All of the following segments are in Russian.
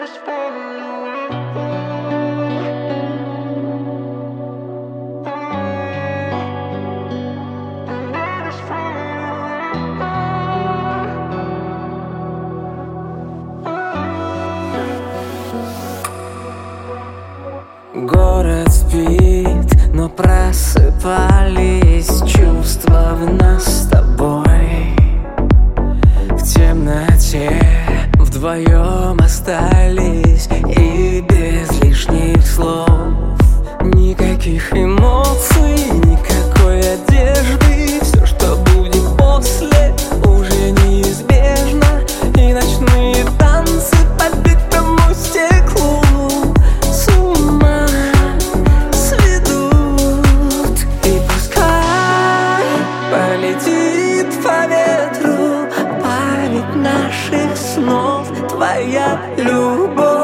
Город спит, но просыпались чувства в нас с тобой. В темноте вдвоем остались, и без лишних слов. Никаких эмоций, никакой одежды. Все, что будет после, уже неизбежно. И ночные танцы по битому стеклу с ума сведут. И пускай полетит по ветру память наших снов, твоя любовь.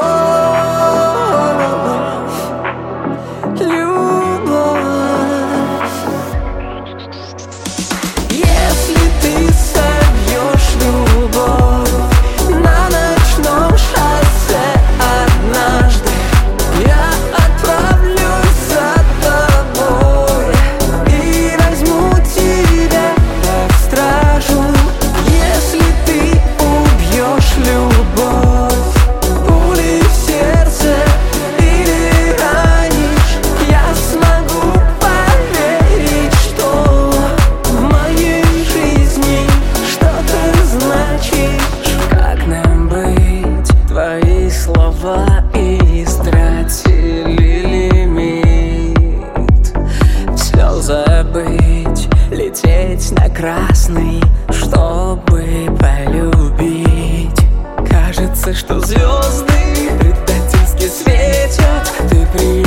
Если ты собьешь любовь на ночном шоссе однажды, я отправлюсь за тобой и возьму тебя под стражу. Если ты убьешь любовь пулей в сердце или ранишь, я смогу поверить, что в моей жизни что-то значишь. Как нам быть? Твои слова истратили лимит. Все забыть, лететь на красный, чтобы полюбить. Кажется, что звезды предательски светят. Ты